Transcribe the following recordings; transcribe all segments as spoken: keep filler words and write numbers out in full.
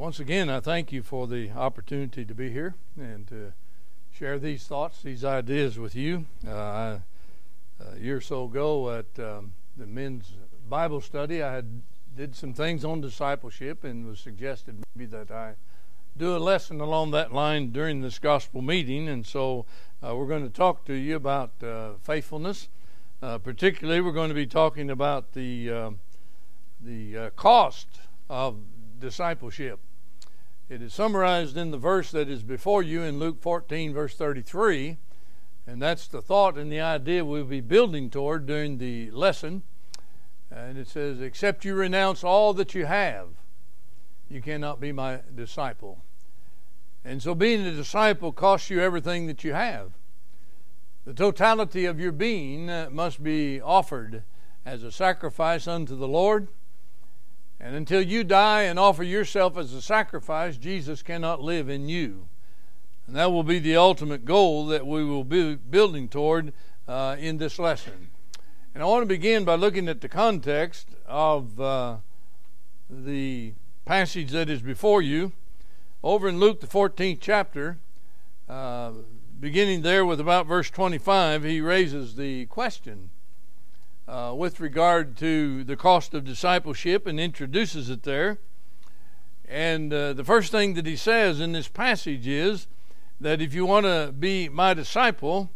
Once again, I thank you for the opportunity to be here and to share these thoughts, these ideas with you. Uh, I, a year or so ago at um, the men's Bible study, I had did some things on discipleship and was suggested maybe that I do a lesson along that line during this gospel meeting. And so uh, we're going to talk to you about uh, faithfulness. Uh, particularly, we're going to be talking about the uh, the uh, cost of discipleship. It is summarized in the verse that is before you in Luke fourteen, verse thirty-three, and that's the thought and the idea we'll be building toward during the lesson. And it says, except you renounce all that you have, you cannot be my disciple. And so being a disciple costs you everything that you have. The totality of your being must be offered as a sacrifice unto the Lord. And until you die and offer yourself as a sacrifice, Jesus cannot live in you. And that will be the ultimate goal that we will be building toward uh, in this lesson. And I want to begin by looking at the context of uh, the passage that is before you. Over in Luke, the fourteenth chapter, uh, beginning there with about verse twenty-five, he raises the question Uh, with regard to the cost of discipleship and introduces it there. And uh, the first thing that he says in this passage is that if you want to be my disciple,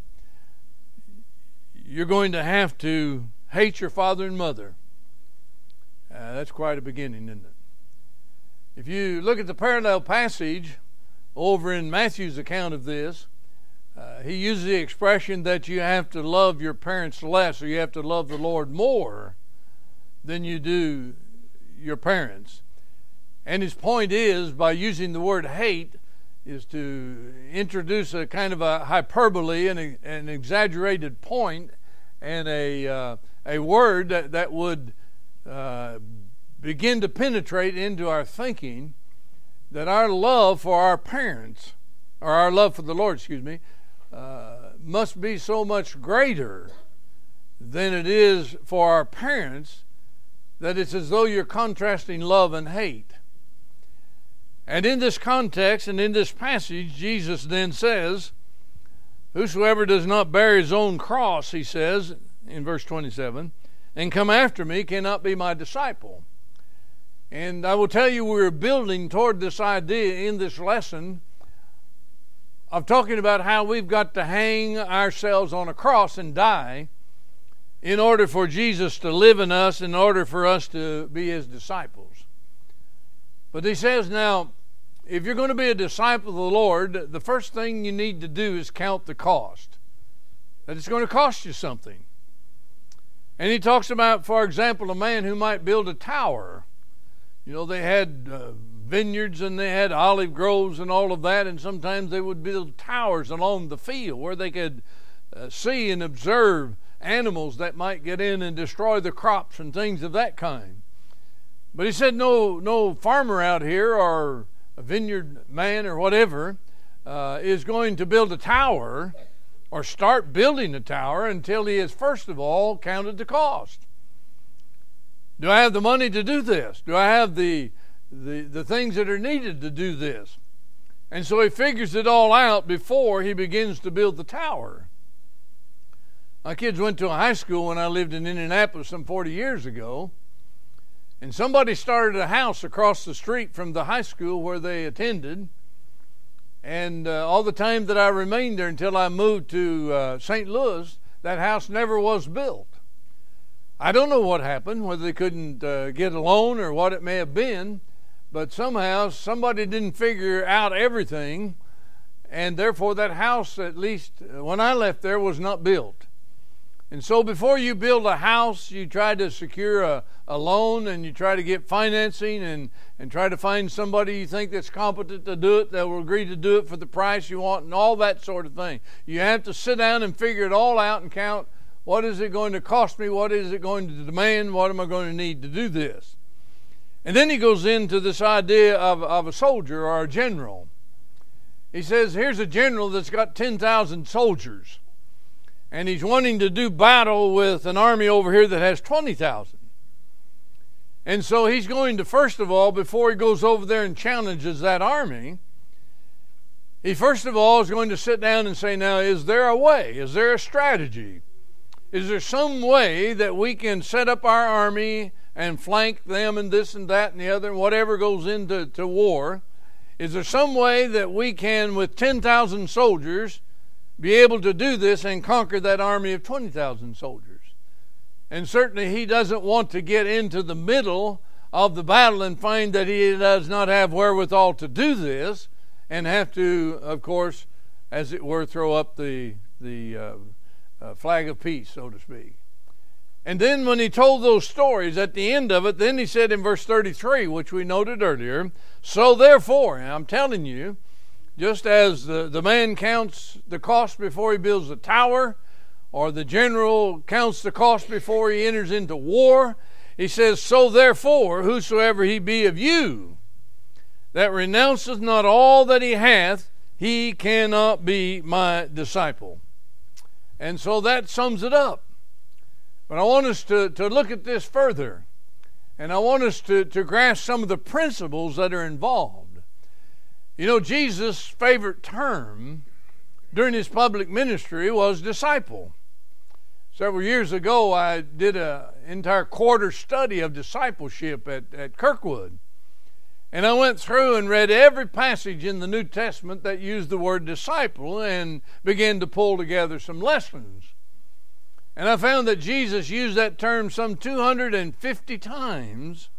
you're going to have to hate your father and mother. Uh, that's quite a beginning, isn't it? If you look at the parallel passage over in Matthew's account of this, Uh, he uses the expression that you have to love your parents less, or you have to love the Lord more than you do your parents. And his point is, by using the word hate, is to introduce a kind of a hyperbole and a, an exaggerated point and a uh, a word that, that would uh, begin to penetrate into our thinking that our love for our parents, or our love for the Lord, excuse me, Uh, must be so much greater than it is for our parents, that it's as though you're contrasting love and hate. And in this context and in this passage, Jesus then says, whosoever does not bear his own cross, he says in verse twenty-seven, and come after me cannot be my disciple. And I will tell you, we're building toward this idea in this lesson of talking about how we've got to hang ourselves on a cross and die in order for Jesus to live in us, in order for us to be his disciples. But he says, now, if you're going to be a disciple of the Lord, the first thing you need to do is count the cost. That it's going to cost you something. And he talks about, for example, a man who might build a tower. You know, they had Uh, vineyards and they had olive groves and all of that, and sometimes they would build towers along the field where they could uh, see and observe animals that might get in and destroy the crops and things of that kind. But he said no no farmer out here, or a vineyard man or whatever, uh, is going to build a tower or start building a tower until he has first of all counted the cost. Do I have the money to do this? Do I have the The, the things that are needed to do this? And so he figures it all out before he begins to build the tower. My kids went to a high school when I lived in Indianapolis some forty years ago, and somebody started a house across the street from the high school where they attended, and uh, all the time that I remained there until I moved to uh, Saint Louis, that house never was built. I don't know what happened, whether they couldn't uh, get a loan or what it may have been, but somehow somebody didn't figure out everything, and therefore that house, at least when I left there, was not built. And so before you build a house, you try to secure a, a loan, and you try to get financing, and, and try to find somebody you think that's competent to do it, that will agree to do it for the price you want, and all that sort of thing. You have to sit down and figure it all out and count, what is it going to cost me? What is it going to demand? What am I going to need to do this? And then he goes into this idea of, of a soldier or a general. He says, here's a general that's got ten thousand soldiers, and he's wanting to do battle with an army over here that has twenty thousand. And so he's going to, first of all, before he goes over there and challenges that army, he first of all is going to sit down and say, now, is there a way? Is there a strategy? Is there some way that we can set up our army and flank them and this and that and the other and whatever goes into to war? Is there some way that we can, with ten thousand soldiers, be able to do this and conquer that army of twenty thousand soldiers? And certainly he doesn't want to get into the middle of the battle and find that he does not have wherewithal to do this and have to, of course, as it were, throw up the, the uh, uh, flag of peace, so to speak. And then when he told those stories at the end of it, then he said in verse thirty-three, which we noted earlier, so therefore, and I'm telling you, just as the, the man counts the cost before he builds the tower, or the general counts the cost before he enters into war, he says, so therefore, whosoever he be of you, that renounceth not all that he hath, he cannot be my disciple. And so that sums it up. But I want us to, to look at this further. And I want us to, to grasp some of the principles that are involved. You know, Jesus' favorite term during his public ministry was disciple. Several years ago, I did an entire quarter study of discipleship at, at Kirkwood. And I went through and read every passage in the New Testament that used the word disciple and began to pull together some lessons. And I found that Jesus used that term some two hundred fifty times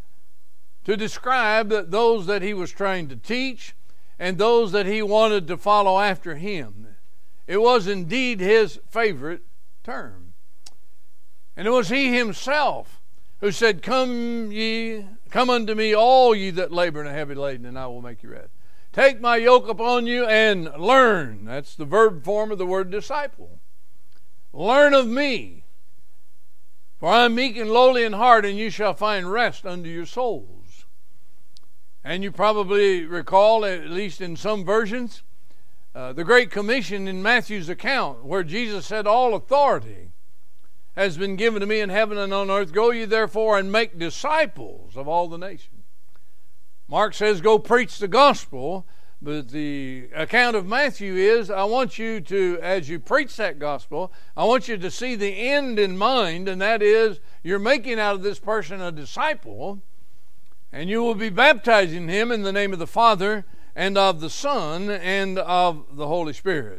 to describe those that he was trying to teach and those that he wanted to follow after him. It was indeed his favorite term. And it was he himself who said, Come ye, come unto me, all ye that labor and are heavy laden, and I will make you rest. Take my yoke upon you and learn. That's the verb form of the word disciple. Learn of me, for I am meek and lowly in heart, and you shall find rest unto your souls. And you probably recall, at least in some versions, uh, the Great Commission in Matthew's account, where Jesus said, all authority has been given to me in heaven and on earth. Go ye therefore and make disciples of all the nations. Mark says, go preach the gospel. But the account of Matthew is, I want you to, as you preach that gospel, I want you to see the end in mind, and that is, you're making out of this person a disciple, and you will be baptizing him in the name of the Father, and of the Son, and of the Holy Spirit.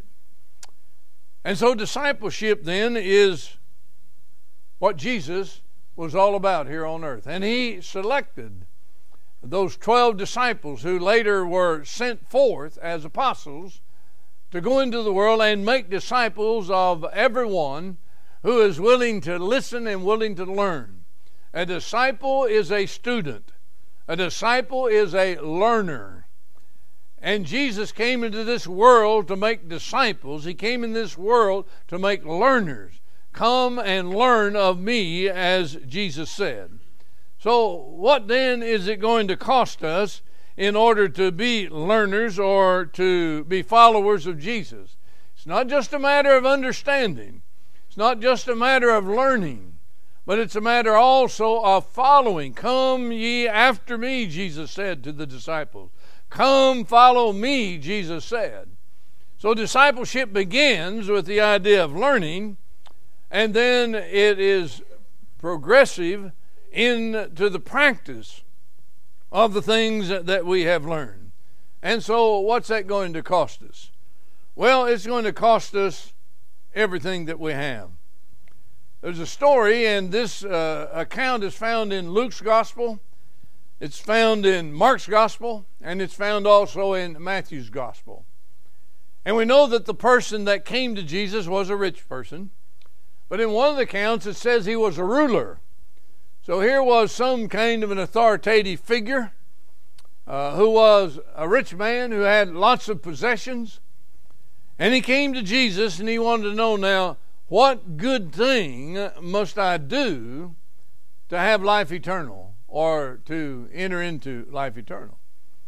And so discipleship then is what Jesus was all about here on earth. And he selected those twelve disciples who later were sent forth as apostles to go into the world and make disciples of everyone who is willing to listen and willing to learn. A disciple is a student. A disciple is a learner. And Jesus came into this world to make disciples. He came in this world to make learners. Come and learn of me, as Jesus said. So what then is it going to cost us in order to be learners or to be followers of Jesus? It's not just a matter of understanding. It's not just a matter of learning, but it's a matter also of following. Come ye after me, Jesus said to the disciples. Come follow me, Jesus said. So discipleship begins with the idea of learning, and then it is progressive into the practice of the things that we have learned. And so what's that going to cost us? Well, it's going to cost us everything that we have. There's a story, and this uh, account is found in Luke's Gospel, it's found in Mark's Gospel, and it's found also in Matthew's Gospel. And we know that the person that came to Jesus was a rich person, but in one of the accounts it says he was a ruler. So here was some kind of an authoritative figure uh, who was a rich man who had lots of possessions. And he came to Jesus and he wanted to know, now, what good thing must I do to have life eternal or to enter into life eternal?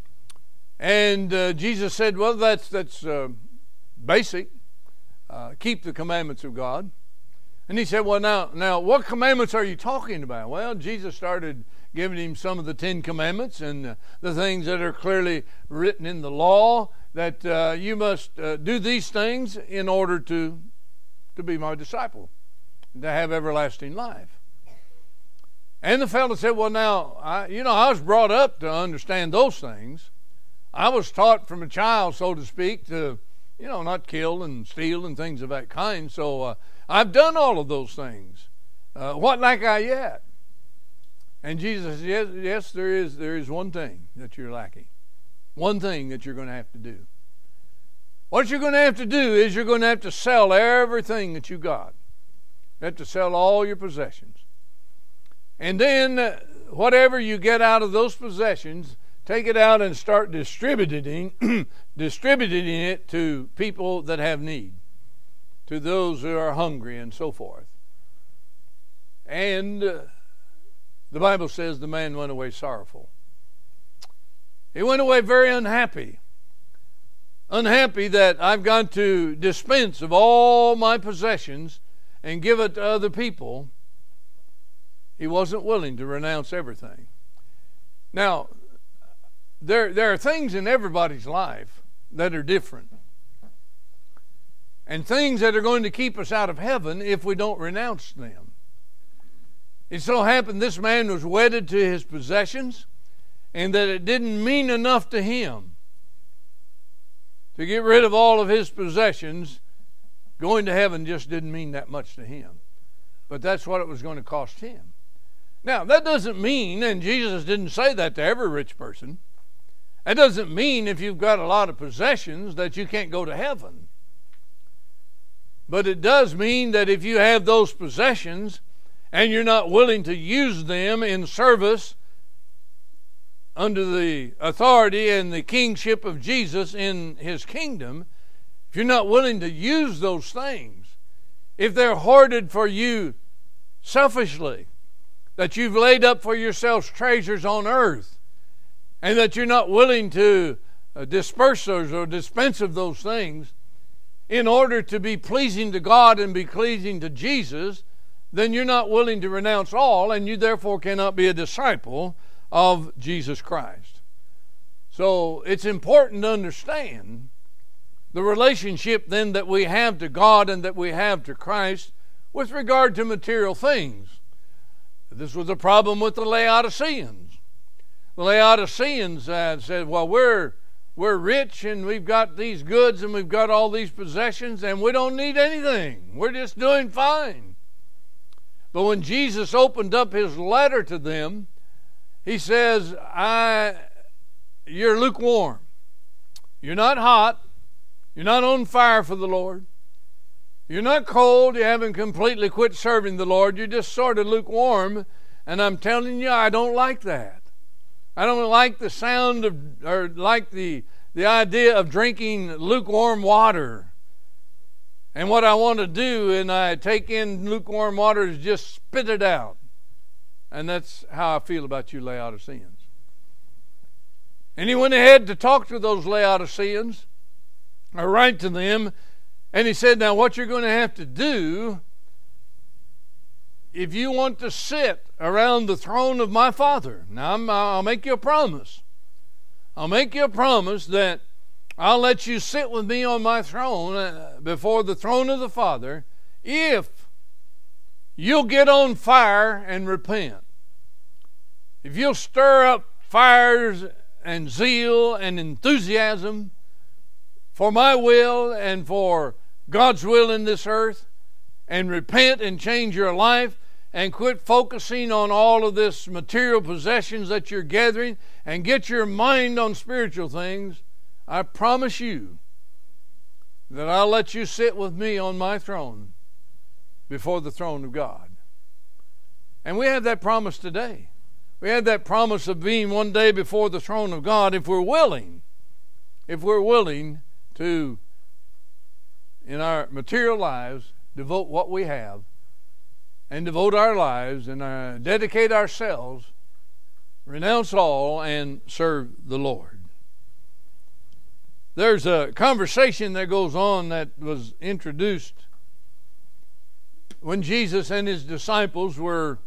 And uh, Jesus said, well, that's, that's uh, basic. Uh, keep the commandments of God. And he said, well, now, now, what commandments are you talking about? Well, Jesus started giving him some of the Ten Commandments and uh, the things that are clearly written in the law, that uh, you must uh, do these things in order to, to be my disciple, to have everlasting life. And the fellow said, well, now, I, you know, I was brought up to understand those things. I was taught from a child, so to speak, to, you know, not kill and steal and things of that kind. So uh, I've done all of those things. Uh, what lack I yet? And Jesus says, yes, yes, there is, there is one thing that you're lacking. One thing that you're going to have to do. What you're going to have to do is you're going to have to sell everything that you got. You have to sell all your possessions. And then uh, whatever you get out of those possessions, take it out and start distributing, distributing it to people that have need, to those who are hungry and so forth. And uh, the Bible says the man went away sorrowful. He went away very unhappy. Unhappy that I've got to dispense of all my possessions and give it to other people. He wasn't willing to renounce everything. Now, there, there are things in everybody's life that are different. And things that are going to keep us out of heaven if we don't renounce them. It so happened this man was wedded to his possessions, and that it didn't mean enough to him to get rid of all of his possessions. Going to heaven just didn't mean that much to him. But that's what it was going to cost him. Now, that doesn't mean, and Jesus didn't say that to every rich person, that doesn't mean if you've got a lot of possessions that you can't go to heaven. But it does mean that if you have those possessions and you're not willing to use them in service under the authority and the kingship of Jesus in his kingdom, if you're not willing to use those things, if they're hoarded for you selfishly, that you've laid up for yourselves treasures on earth, and that you're not willing to uh, disperse those or dispense of those things in order to be pleasing to God and be pleasing to Jesus, then you're not willing to renounce all, and you therefore cannot be a disciple of Jesus Christ. So it's important to understand the relationship then that we have to God and that we have to Christ with regard to material things. This was a problem with the Laodiceans. The Laodiceans uh, said, well, we're we're rich and we've got these goods and we've got all these possessions and we don't need anything. We're just doing fine. But when Jesus opened up his letter to them, he says, I, you're lukewarm. You're not hot. You're not on fire for the Lord. You're not cold. You haven't completely quit serving the Lord. You're just sort of lukewarm. And I'm telling you, I don't like that. I don't like the sound of, or like the, the idea of drinking lukewarm water. And what I want to do, and I take in lukewarm water, is just spit it out. And that's how I feel about you Laodiceans. And he went ahead to talk to those Laodiceans, or write to them, and he said, now what you're going to have to do, if you want to sit around the throne of my Father, now I'm, I'll make you a promise. I'll make you a promise that I'll let you sit with me on my throne, uh, before the throne of the Father, if you'll get on fire and repent. If you'll stir up fires and zeal and enthusiasm for my will and for God's will in this earth, and repent and change your life and quit focusing on all of this material possessions that you're gathering and get your mind on spiritual things, I promise you that I'll let you sit with me on my throne before the throne of God. And we have that promise today. We have that promise of being one day before the throne of God if we're willing, if we're willing to, in our material lives, devote what we have and devote our lives and uh, dedicate ourselves, renounce all, and serve the Lord. There's a conversation that goes on that was introduced when Jesus and his disciples were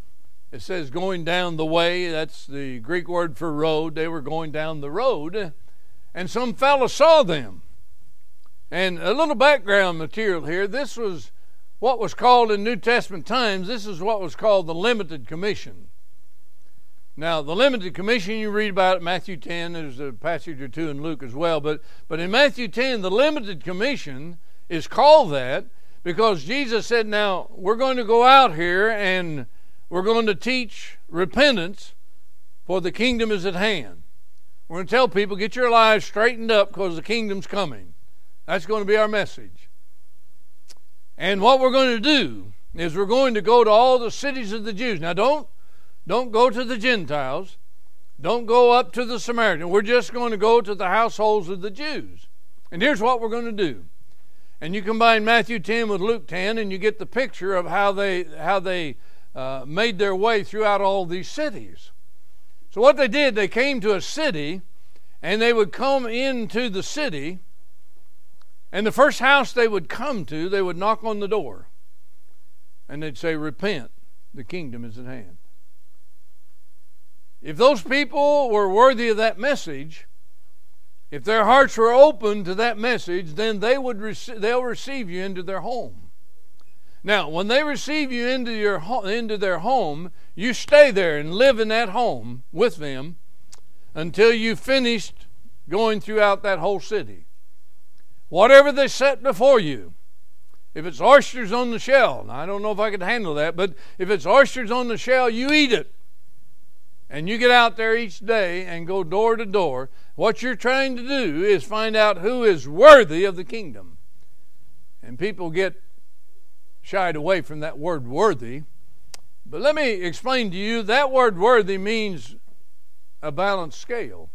It says going down the way. That's the Greek word for road. They were going down the road, and some fellow saw them. And a little background material here. This was what was called in New Testament times, this is what was called the limited commission. Now, the limited commission, you read about it in Matthew ten. There's a passage or two in Luke as well. But, but in Matthew ten, the limited commission is called that because Jesus said, now, we're going to go out here and we're going to teach repentance, for the kingdom is at hand. We're going to tell people, get your lives straightened up because the kingdom's coming. That's going to be our message. And what we're going to do is we're going to go to all the cities of the Jews. Now, don't, don't go to the Gentiles. Don't go up to the Samaritan. We're just going to go to the households of the Jews. And here's what we're going to do. And you combine Matthew ten with Luke ten, and you get the picture of how they how they uh, made their way throughout all these cities. So what they did, they came to a city, and they would come into the city, and the first house they would come to, they would knock on the door, and they'd say, repent, the kingdom is at hand. If those people were worthy of that message, if their hearts were open to that message, then they would rec- they'll receive you into their home. Now, when they receive you into your ho- into their home, you stay there and live in that home with them until you've finished going throughout that whole city. Whatever they set before you, if it's oysters on the shell, now I don't know if I could handle that, but if it's oysters on the shell, you eat it. And you get out there each day and go door to door. What you're trying to do is find out who is worthy of the kingdom. And people get shied away from that word worthy. But let me explain to you, that word worthy means a balanced scale.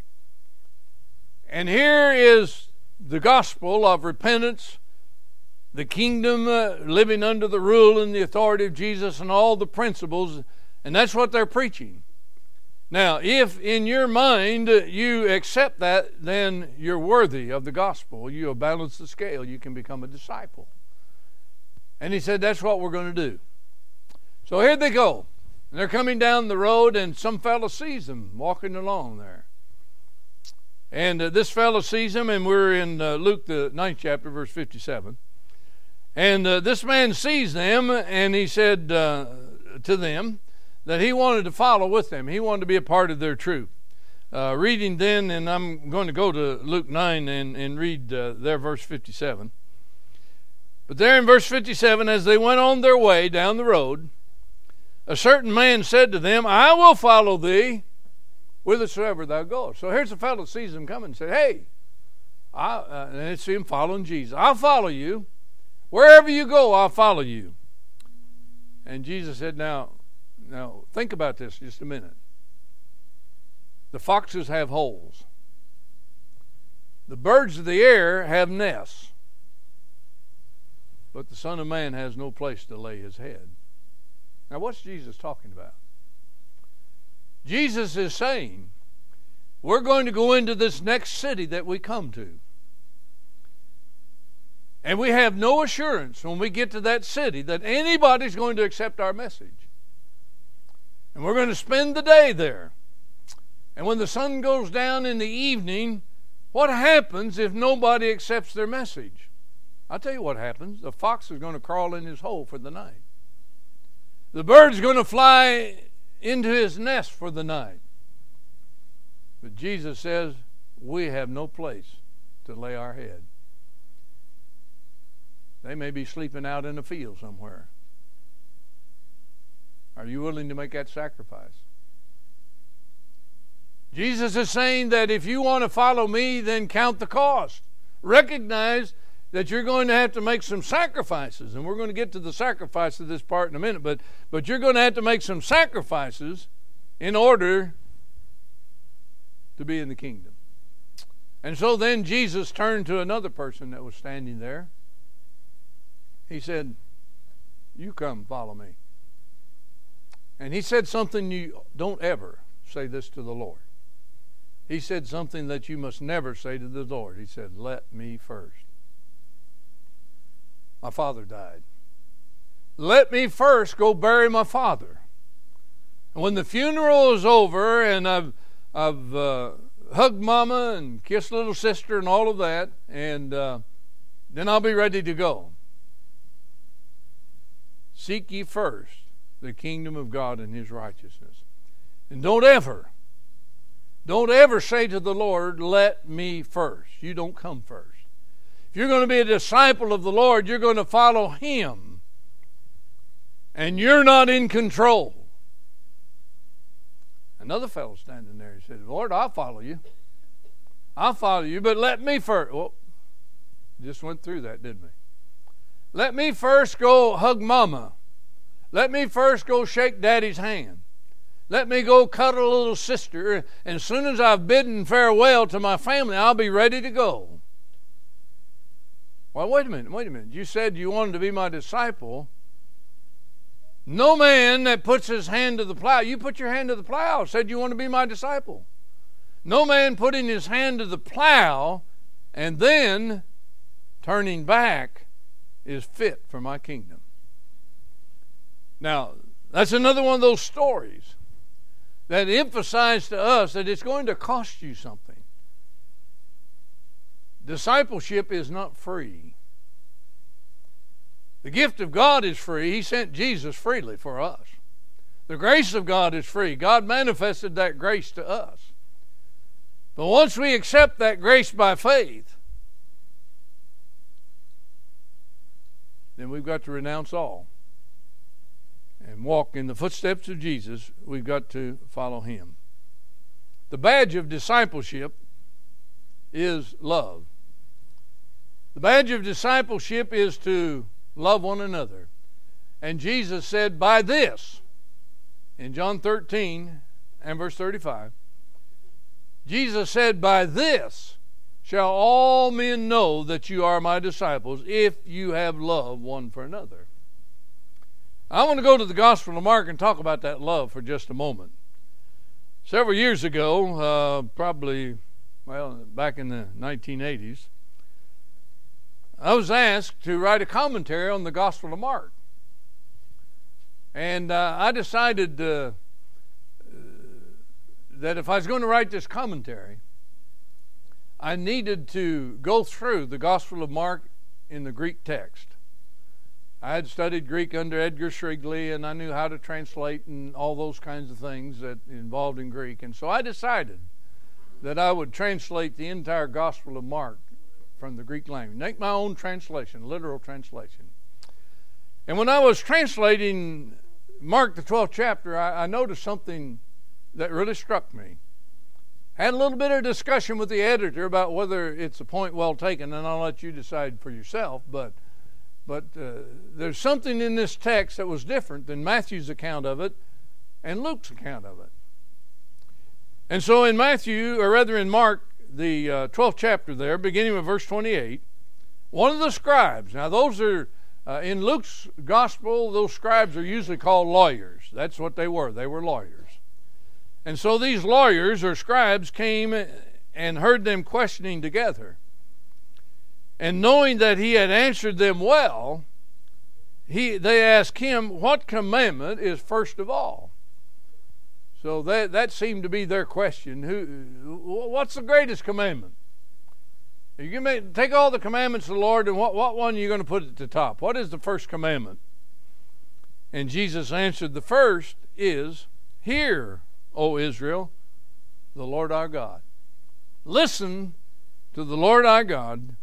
And here is the gospel of repentance, the kingdom, uh, living under the rule and the authority of Jesus and all the principles. And that's what they're preaching. Now, if in your mind you accept that, then you're worthy of the gospel. You have balanced the scale. You can become a disciple. And he said, that's what we're going to do. So here they go. And they're coming down the road, and some fellow sees them walking along there. And uh, this fellow sees them, and we're in uh, Luke, the ninth chapter, verse fifty-seven. And uh, this man sees them, and he said uh, to them, that he wanted to follow with them. He wanted to be a part of their troop. Uh, reading then, and I'm going to go to Luke nine and, and read uh, there verse fifty-seven. But there in verse fifty-seven, as they went on their way down the road, a certain man said to them, I will follow thee whithersoever thou goest. So here's a fellow that sees them coming and said, hey, I, uh, and they see him following Jesus. I'll follow you. Wherever you go, I'll follow you. And Jesus said, now, Now, think about this just a minute. The foxes have holes. The birds of the air have nests. But the Son of Man has no place to lay his head. Now, what's Jesus talking about? Jesus is saying, we're going to go into this next city that we come to. And we have no assurance when we get to that city that anybody's going to accept our message. And we're going to spend the day there. And when the sun goes down in the evening, what happens if nobody accepts their message? I'll tell you what happens. The fox is going to crawl in his hole for the night. The bird's going to fly into his nest for the night. But Jesus says, we have no place to lay our head. They may be sleeping out in a field somewhere. Are you willing to make that sacrifice? Jesus is saying that if you want to follow me, then count the cost. Recognize that you're going to have to make some sacrifices. And we're going to get to the sacrifice of this part in a minute. But, but you're going to have to make some sacrifices in order to be in the kingdom. And so then Jesus turned to another person that was standing there. He said, you come follow me. And he said something you don't ever say this to the Lord. He said something that you must never say to the Lord. He said, let me first. My father died. Let me first go bury my father. And when the funeral is over and I've, I've uh, hugged Mama and kissed little sister and all of that, and uh, then I'll be ready to go. Seek ye first the kingdom of God and His righteousness. And don't ever, don't ever say to the Lord, let me first. You don't come first. If you're going to be a disciple of the Lord, you're going to follow Him. And you're not in control. Another fellow standing there, he said, Lord, I'll follow you. I'll follow you, but let me first. Well, just went through that, didn't we? Let me first go hug Mama. Let me first go shake Daddy's hand. Let me go cuddle a little sister. And as soon as I've bidden farewell to my family, I'll be ready to go. Well, wait a minute, wait a minute. You said you wanted to be my disciple. No man that puts his hand to the plow. You put your hand to the plow, said you want to be my disciple. No man putting his hand to the plow and then turning back is fit for my kingdom. Now, that's another one of those stories that emphasize to us that it's going to cost you something. Discipleship is not free. The gift of God is free. He sent Jesus freely for us. The grace of God is free. God manifested that grace to us. But once we accept that grace by faith, then we've got to renounce all and walk in the footsteps of Jesus. We've got to follow Him. The badge of discipleship is love. The badge of discipleship is to love one another. And Jesus said, by this, in John thirteen and verse thirty-five, Jesus said, by this shall all men know that you are my disciples, if you have love one for another. I want to go to the Gospel of Mark and talk about that love for just a moment. Several years ago, uh, probably, well, back in the nineteen eighties, I was asked to write a commentary on the Gospel of Mark. And uh, I decided uh, that if I was going to write this commentary, I needed to go through the Gospel of Mark in the Greek text. I had studied Greek under Edgar Shrigley, and I knew how to translate and all those kinds of things that involved in Greek. And so I decided that I would translate the entire Gospel of Mark from the Greek language. Make my own translation, literal translation. And when I was translating Mark, the twelfth chapter, I, I noticed something that really struck me. Had a little bit of discussion with the editor about whether it's a point well taken, and I'll let you decide for yourself, but but uh, there's something in this text that was different than Matthew's account of it and Luke's account of it. And so in Matthew, or rather in Mark, the uh, twelfth chapter there, beginning with verse twenty-eight, one of the scribes, now those are, uh, in Luke's gospel, those scribes are usually called lawyers. That's what they were. They were lawyers. And so these lawyers or scribes came and heard them questioning together. And knowing that he had answered them well, he, they asked him, what commandment is first of all? So that, that seemed to be their question. Who, what's the greatest commandment? You can make, take all the commandments of the Lord, and what, what one are you going to put at the top? What is the first commandment? And Jesus answered, the first is, hear, O Israel, the Lord our God. Listen to the Lord our God.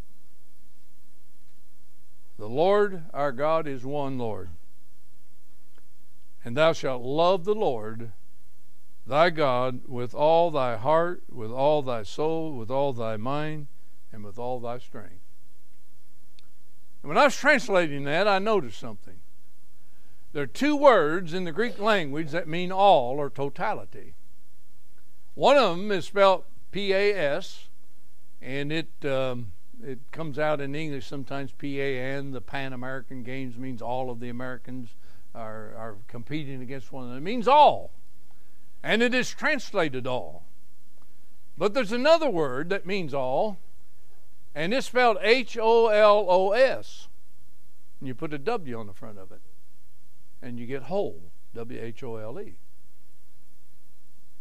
The Lord our God is one Lord. And thou shalt love the Lord thy God with all thy heart, with all thy soul, with all thy mind, and with all thy strength. And when I was translating that, I noticed something. There are two words in the Greek language that mean all or totality. One of them is spelled P A S, and it um, it comes out in English sometimes P A N. The Pan American Games means all of the Americans are, are competing against one another. It means all. And it is translated all. But there's another word that means all, and it's spelled H O L O S. And you put a W on the front of it, and you get whole, W H O L E.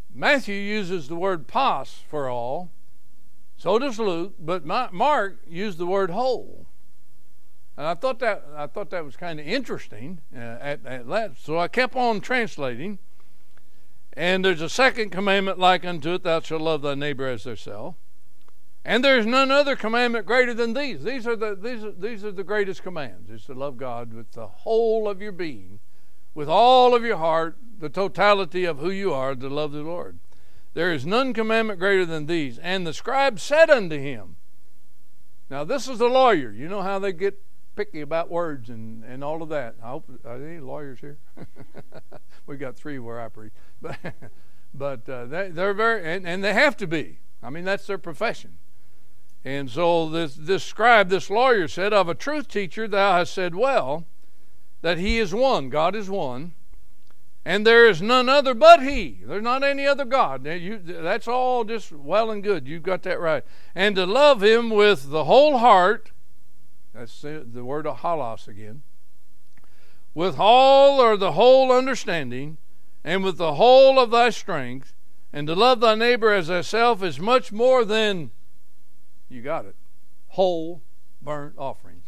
Matthew uses the word pas for all. So does Luke, but Mark used the word whole. And I thought that I thought that was kind of interesting uh, at, at that. So I kept on translating. And there's a second commandment like unto it, thou shalt love thy neighbor as thyself. And there's none other commandment greater than these. These are the these are, these are the greatest commands. Is to love God with the whole of your being, with all of your heart, the totality of who you are, to love the Lord. There is none commandment greater than these. And the scribe said unto him. Now this is a lawyer. You know how they get picky about words and, and all of that. I hope, are there any lawyers here? We got three where I preach. But, but uh, they, they're very, and, and they have to be. I mean, that's their profession. And so this, this scribe, this lawyer said, of a truth teacher thou hast said well, that he is one, God is one, and there is none other but he. There's not any other God. You, that's all just well and good. You've got that right. And to love him with the whole heart, that's the word of halos again, with all or the whole understanding, and with the whole of thy strength, and to love thy neighbor as thyself is much more than, you got it, whole burnt offerings.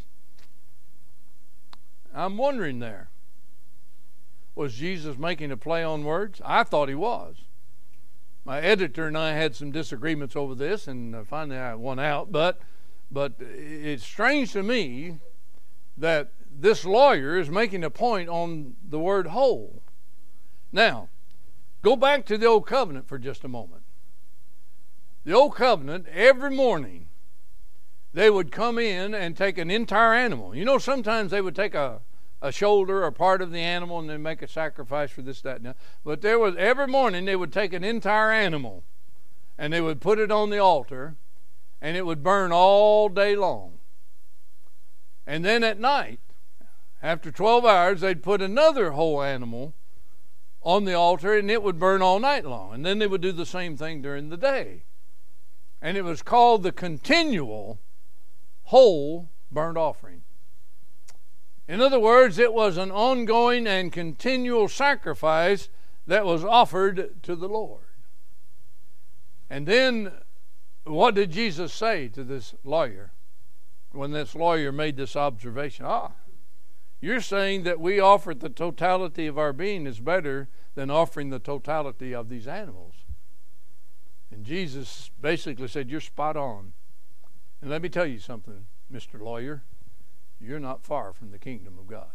I'm wondering there, was Jesus making a play on words? I thought he was. My editor and I had some disagreements over this, and finally I won out, but but it's strange to me that this lawyer is making a point on the word whole. Now, go back to the Old Covenant for just a moment. The Old Covenant, every morning, they would come in and take an entire animal. You know, sometimes they would take a, a shoulder or part of the animal and then make a sacrifice for this, that, and that. But there was, every morning they would take an entire animal and they would put it on the altar, and it would burn all day long. And then at night, after twelve hours, they'd put another whole animal on the altar, and it would burn all night long. And then they would do the same thing during the day. And it was called the continual whole burnt offering. In other words, it was an ongoing and continual sacrifice that was offered to the Lord. And then, what did Jesus say to this lawyer when this lawyer made this observation? Ah, you're saying that we offer the totality of our being is better than offering the totality of these animals. And Jesus basically said, you're spot on. And let me tell you something, Mister Lawyer. You're not far from the kingdom of God.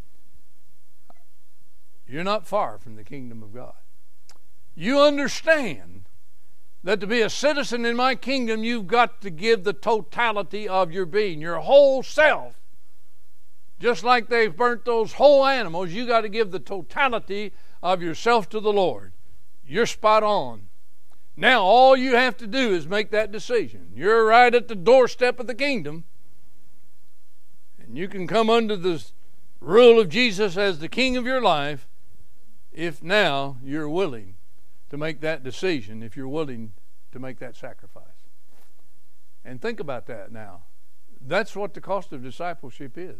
You're not far from the kingdom of God. You understand that to be a citizen in my kingdom, you've got to give the totality of your being, your whole self. Just like they've burnt those whole animals, you got to give the totality of yourself to the Lord. You're spot on. Now all you have to do is make that decision. You're right at the doorstep of the kingdom, and you can come under the rule of Jesus as the king of your life if now you're willing to make that decision, if you're willing to make that sacrifice. And think about that now. That's what the cost of discipleship is.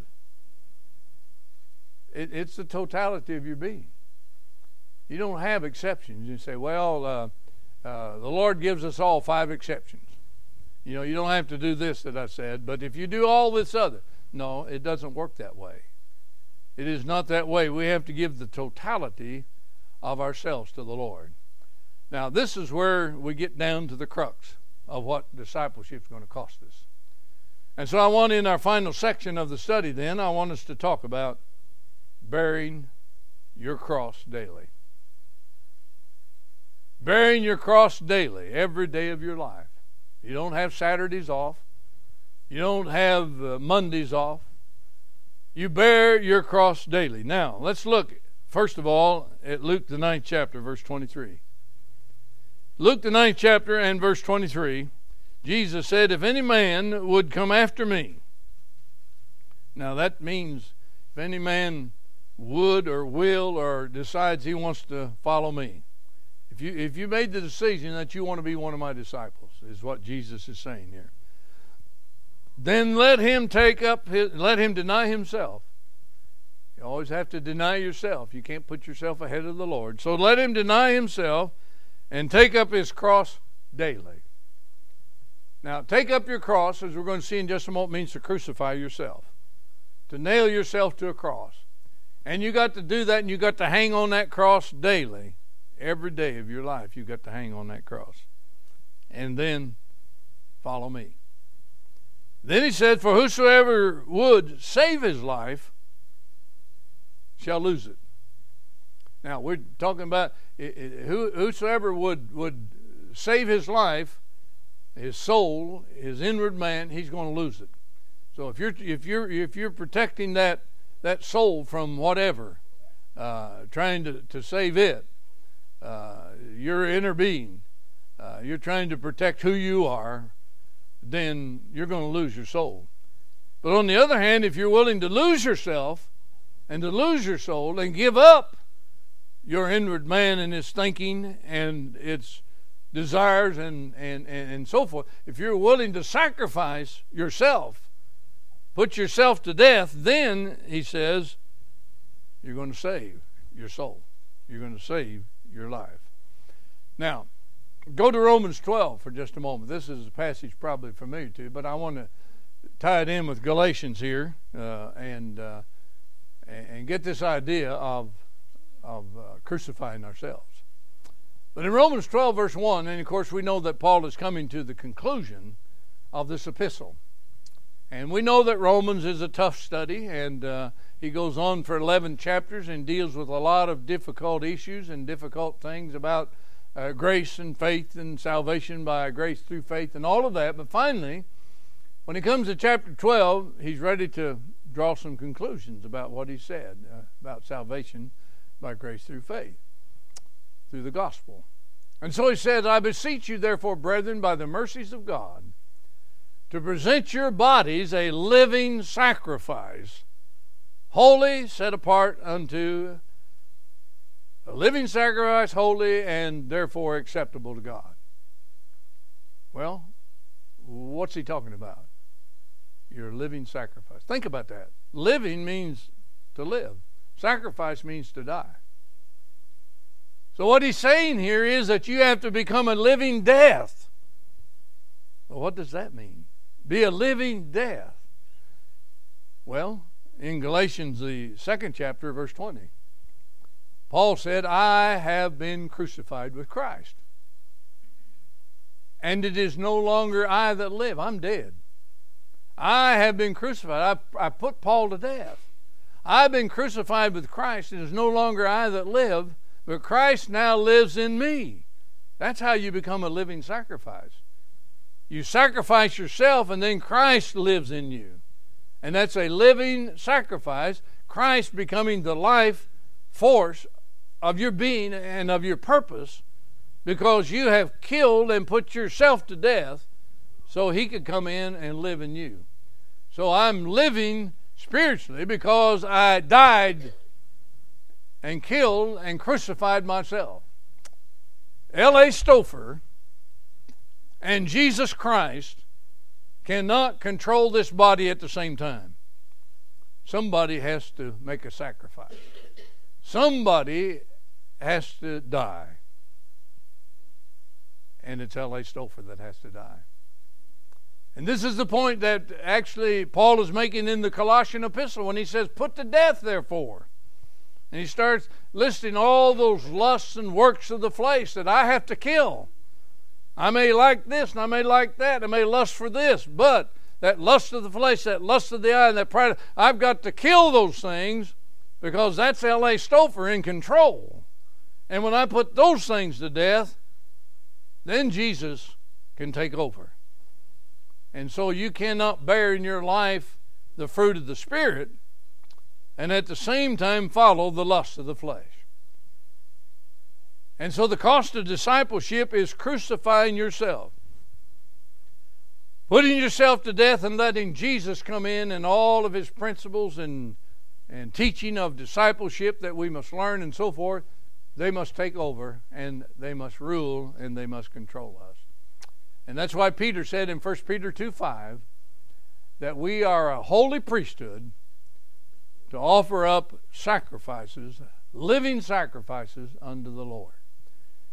It, it's the totality of your being. You don't have exceptions. You say, well, uh, uh, the Lord gives us all five exceptions. You know, you don't have to do this that I said, but if you do all this other. No, it doesn't work that way. It is not that way. We have to give the totality of ourselves to the Lord. Now, this is where we get down to the crux of what discipleship is going to cost us. And so I want, in our final section of the study then, I want us to talk about bearing your cross daily. Bearing your cross daily, every day of your life. You don't have Saturdays off. You don't have uh, Mondays off. You bear your cross daily. Now, let's look, first of all, at Luke the ninth chapter, verse twenty-three. Luke the ninth chapter and verse twenty-three, Jesus said, if any man would come after me. Now that means if any man would or will or decides he wants to follow me. If you if you made the decision that you want to be one of my disciples, is what Jesus is saying here. Then let him take up his, let him deny himself. You always have to deny yourself. You can't put yourself ahead of the Lord. So let him deny himself and take up his cross daily. Now, take up your cross, as we're going to see in just a moment, means to crucify yourself, to nail yourself to a cross. And you got to do that, and you got to hang on that cross daily. Every day of your life, you got to hang on that cross. And then follow me. Then he said, for whosoever would save his life shall lose it. Now, we're talking about whosoever would, would save his life, his soul, his inward man, he's going to lose it. So if you're if you're if you're protecting that that soul from whatever, uh, trying to, to save it, uh, your inner being, uh, you're trying to protect who you are, then you're going to lose your soul. But on the other hand, if you're willing to lose yourself and to lose your soul and give up your inward man and his thinking and its desires and, and, and, and so forth, if you're willing to sacrifice yourself, put yourself to death, then, he says, you're going to save your soul. You're going to save your life. Now, go to Romans twelve for just a moment. This is a passage probably familiar to you, but I want to tie it in with Galatians here uh, and uh, and get this idea of of uh, crucifying ourselves. But in Romans twelve, verse one, and of course we know that Paul is coming to the conclusion of this epistle. And we know that Romans is a tough study, and uh, he goes on for eleven chapters and deals with a lot of difficult issues and difficult things about uh, grace and faith and salvation by grace through faith and all of that. But finally, when he comes to chapter twelve, he's ready to draw some conclusions about what he said uh, about salvation by grace through faith, through the gospel. And so he says, I beseech you therefore, brethren, by the mercies of God, to present your bodies a living sacrifice, holy, set apart unto a living sacrifice, holy, and therefore acceptable to God. Well, what's he talking about? Your living sacrifice. Think about that. Living means to live. Sacrifice means to die. So what he's saying here is that you have to become a living death. Well, what does that mean? Be a living death. Well, in Galatians, the second chapter, verse twenty, Paul said, I have been crucified with Christ. And it is no longer I that live. I'm dead. I have been crucified. I, I put Paul to death. I've been crucified with Christ. It is no longer I that live, but Christ now lives in me. That's how you become a living sacrifice. You sacrifice yourself, and then Christ lives in you. And that's a living sacrifice, Christ becoming the life force of your being and of your purpose, because you have killed and put yourself to death so he could come in and live in you. So I'm living spiritually because I died and killed and crucified myself. L A Stauffer and Jesus Christ cannot control this body at the same time. Somebody has to make a sacrifice. Somebody has to die. And it's L A Stauffer that has to die. And this is the point that actually Paul is making in the Colossian epistle when he says, put to death therefore. And he starts listing all those lusts and works of the flesh that I have to kill. I may like this and I may like that. I may lust for this. But that lust of the flesh, that lust of the eye, and that pride, I've got to kill those things because that's L A Stauffer in control. And when I put those things to death, then Jesus can take over. And so you cannot bear in your life the fruit of the Spirit and at the same time follow the lust of the flesh. And so the cost of discipleship is crucifying yourself, putting yourself to death and letting Jesus come in and all of his principles and, and teaching of discipleship that we must learn and so forth. They must take over and they must rule and they must control us. And that's why Peter said in First Peter two five that we are a holy priesthood to offer up sacrifices, living sacrifices unto the Lord.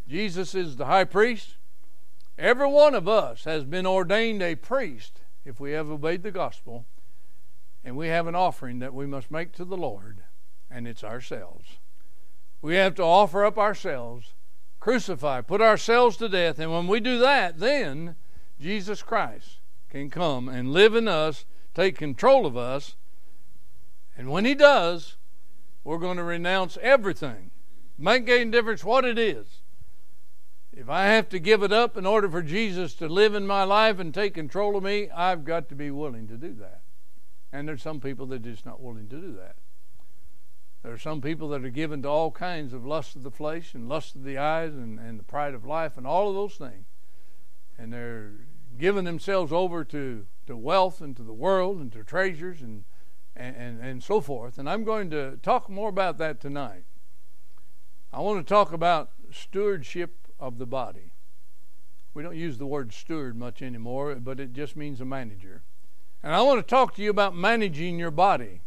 Jesus is the high priest. Every one of us has been ordained a priest if we have obeyed the gospel, and we have an offering that we must make to the Lord, and it's ourselves. We have to offer up ourselves, crucify, put ourselves to death, and when we do that, then Jesus Christ can come and live in us, take control of us, and when He does, we're going to renounce everything. Make any difference what it is. If I have to give it up in order for Jesus to live in my life and take control of me, I've got to be willing to do that. And there's some people that are just not willing to do that. There are some people that are given to all kinds of lust of the flesh and lust of the eyes and, and the pride of life and all of those things. And they're giving themselves over to, to wealth and to the world and to treasures and, and, and, and so forth. And I'm going to talk more about that tonight. I want to talk about stewardship of the body. We don't use the word steward much anymore, but it just means a manager. And I want to talk to you about managing your body.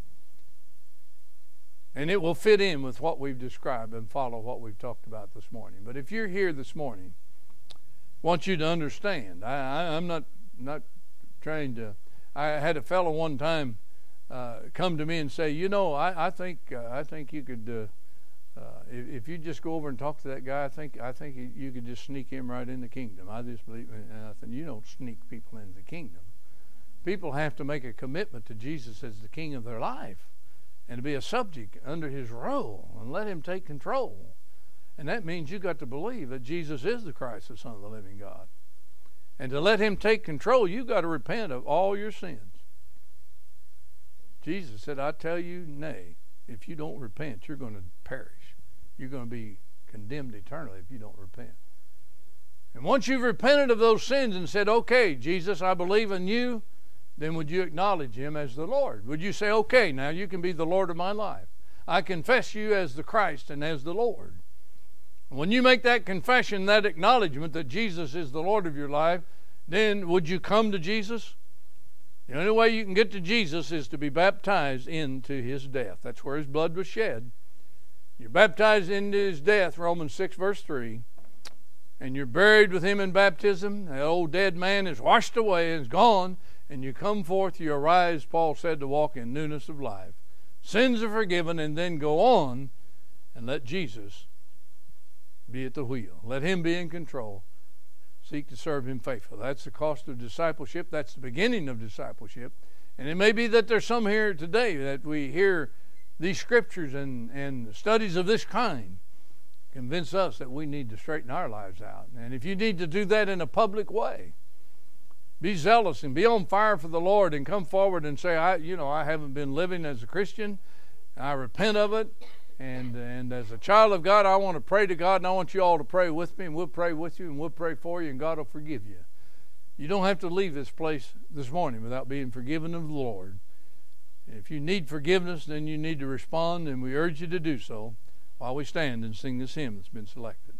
And it will fit in with what we've described and follow what we've talked about this morning. But if you're here this morning, I want you to understand. I, I, I'm not, not trying to... I had a fellow one time uh, come to me and say, you know, I, I think uh, I think you could... Uh, Uh, if, if you just go over and talk to that guy, I think I think you could just sneak him right in the kingdom. I just believe, and I think you don't sneak people into the kingdom. People have to make a commitment to Jesus as the king of their life, and to be a subject under His rule, and let Him take control. And that means you got to believe that Jesus is the Christ, the Son of the living God, and to let Him take control, you got to repent of all your sins. Jesus said, "I tell you, nay, if you don't repent, you're going to perish. You're going to be condemned eternally if you don't repent." And once you've repented of those sins and said, "Okay, Jesus, I believe in you," then would you acknowledge Him as the Lord? Would you say, "Okay, now you can be the Lord of my life. I confess you as the Christ and as the Lord." When you make that confession, that acknowledgement that Jesus is the Lord of your life, then would you come to Jesus? The only way you can get to Jesus is to be baptized into His death. That's where His blood was shed. You're baptized into His death, Romans six, verse three. And you're buried with Him in baptism. The old dead man is washed away and is gone. And you come forth, you arise, Paul said, to walk in newness of life. Sins are forgiven, and then go on and let Jesus be at the wheel. Let Him be in control. Seek to serve Him faithfully. That's the cost of discipleship. That's the beginning of discipleship. And it may be that there's some here today that we hear these scriptures and, and studies of this kind convince us that we need to straighten our lives out. And if you need to do that in a public way, be zealous and be on fire for the Lord and come forward and say, I, you know, I haven't been living as a Christian. I repent of it. And, and as a child of God, I want to pray to God, and I want you all to pray with me, and we'll pray with you, and we'll pray for you, and God will forgive you. You don't have to leave this place this morning without being forgiven of the Lord. If you need forgiveness, then you need to respond, and we urge you to do so while we stand and sing this hymn that's been selected.